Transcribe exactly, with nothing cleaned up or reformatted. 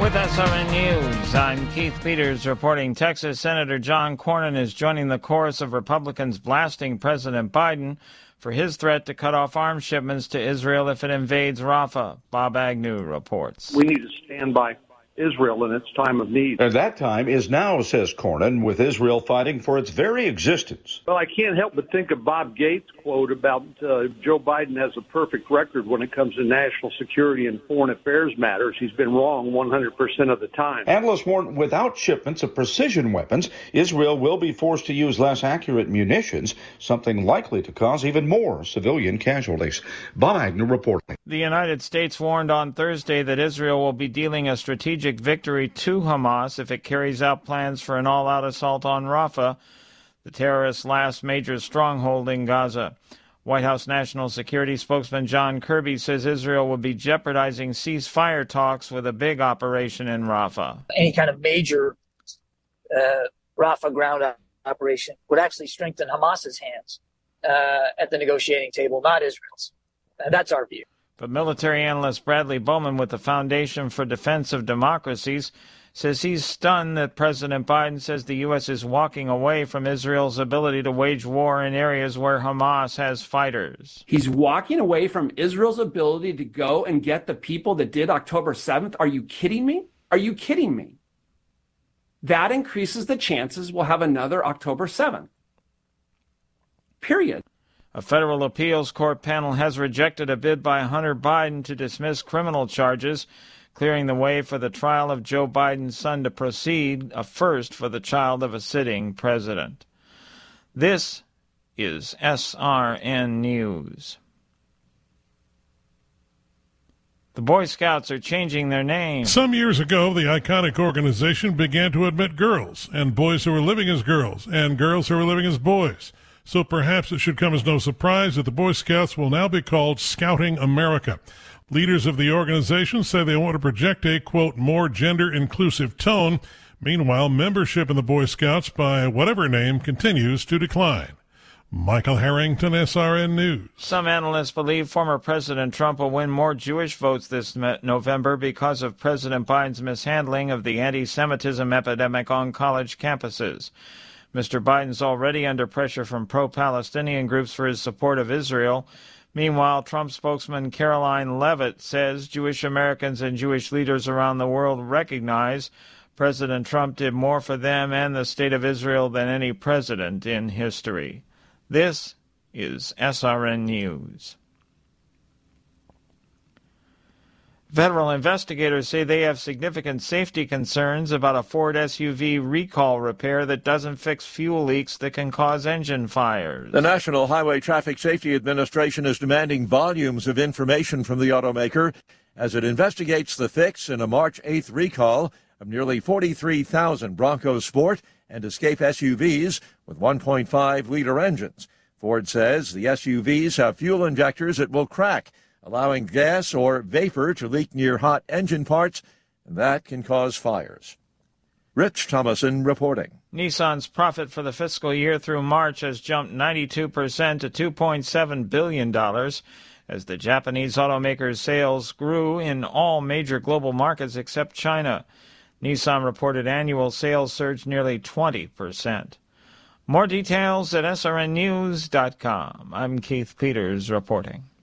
With S R N News, I'm Keith Peters reporting Texas Senator John Cornyn is joining the chorus of Republicans blasting President Biden for his threat to cut off arms shipments to Israel if it invades Rafah. Bob Agnew reports. We need to stand by Israel in its time of need. And that time is now, says Cornyn, with Israel fighting for its very existence. Well, I can't help but think of Bob Gates' quote about uh, Joe Biden has a perfect record when it comes to national security and foreign affairs matters. He's been wrong one hundred percent of the time. Analysts warn without shipments of precision weapons, Israel will be forced to use less accurate munitions, something likely to cause even more civilian casualties. Bob Agnew reporting. The United States warned on Thursday that Israel will be dealing a strategic victory to Hamas if it carries out plans for an all-out assault on Rafah, the terrorists' last major stronghold in Gaza. White House National Security spokesman John Kirby says Israel will be jeopardizing ceasefire talks with a big operation in Rafah. Any kind of major uh, Rafah ground operation would actually strengthen Hamas's hands uh, at the negotiating table, not Israel's. And that's our view. But military analyst Bradley Bowman with the Foundation for Defense of Democracies says he's stunned that President Biden says the U S is walking away from Israel's ability to wage war in areas where Hamas has fighters. He's walking away from Israel's ability to go and get the people that did October seventh. Are you kidding me? Are you kidding me? That increases the chances we'll have another October seventh. Period. A federal appeals court panel has rejected a bid by Hunter Biden to dismiss criminal charges, clearing the way for the trial of Joe Biden's son to proceed, a first for the child of a sitting president. This is S R N News. The Boy Scouts are changing their name. Some years ago, the iconic organization began to admit girls, and boys who were living as girls, and girls who were living as boys. So perhaps it should come as no surprise that the Boy Scouts will now be called Scouting America. Leaders of the organization say they want to project a, quote, more gender-inclusive tone. Meanwhile, membership in the Boy Scouts by whatever name continues to decline. Michael Harrington, S R N News. Some analysts believe former President Trump will win more Jewish votes this November because of President Biden's mishandling of the anti-Semitism epidemic on college campuses. Mister Biden's already under pressure from pro-Palestinian groups for his support of Israel. Meanwhile, Trump spokesman Caroline Leavitt says Jewish Americans and Jewish leaders around the world recognize President Trump did more for them and the state of Israel than any president in history. This is S R N News. Federal investigators say they have significant safety concerns about a Ford S U V recall repair that doesn't fix fuel leaks that can cause engine fires. The National Highway Traffic Safety Administration is demanding volumes of information from the automaker as it investigates the fix in a March eighth recall of nearly forty-three thousand Bronco Sport and Escape S U Vs with one point five liter engines. Ford says the S U Vs have fuel injectors that will crack, allowing gas or vapor to leak near hot engine parts, and that can cause fires. Rich Thomason reporting. Nissan's profit for the fiscal year through March has jumped ninety-two percent to two point seven billion dollars as the Japanese automaker's sales grew in all major global markets except China. Nissan reported annual sales surged nearly twenty percent. More details at S R N news dot com. I'm Keith Peters reporting.